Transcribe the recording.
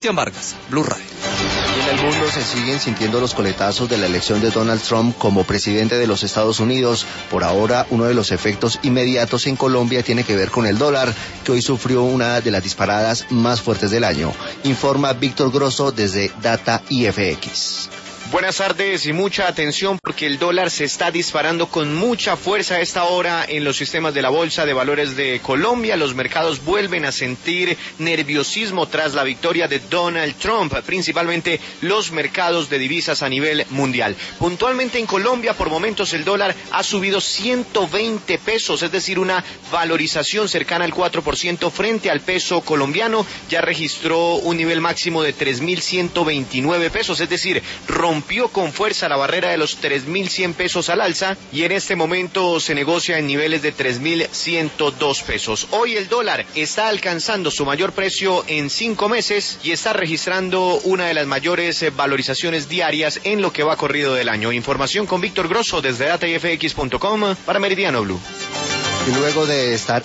Cristian Vargas, Blue Radio. En el mundo se siguen sintiendo los coletazos de la elección de Donald Trump como presidente de los Estados Unidos. Por ahora, uno de los efectos inmediatos en Colombia tiene que ver con el dólar, que hoy sufrió una de las disparadas más fuertes del año. Informa Víctor Grosso desde Data IFX. Buenas tardes y mucha atención porque el dólar se está disparando con mucha fuerza a esta hora en los sistemas de la Bolsa de Valores de Colombia. Los mercados vuelven a sentir nerviosismo tras la victoria de Donald Trump, principalmente los mercados de divisas a nivel mundial. Puntualmente en Colombia, por momentos el dólar ha subido 120 pesos, es decir, una valorización cercana al 4% frente al peso colombiano. Ya registró un nivel máximo de 3.129 pesos, es decir, rompió con fuerza la barrera de los 3.100 pesos al alza y en este momento se negocia en niveles de 3.102 pesos. Hoy el dólar está alcanzando su mayor precio en 5 meses y está registrando una de las mayores valorizaciones diarias en lo que va corrido del año. Información con Víctor Grosso desde datafx.com para Meridiano Blue. Y luego de estar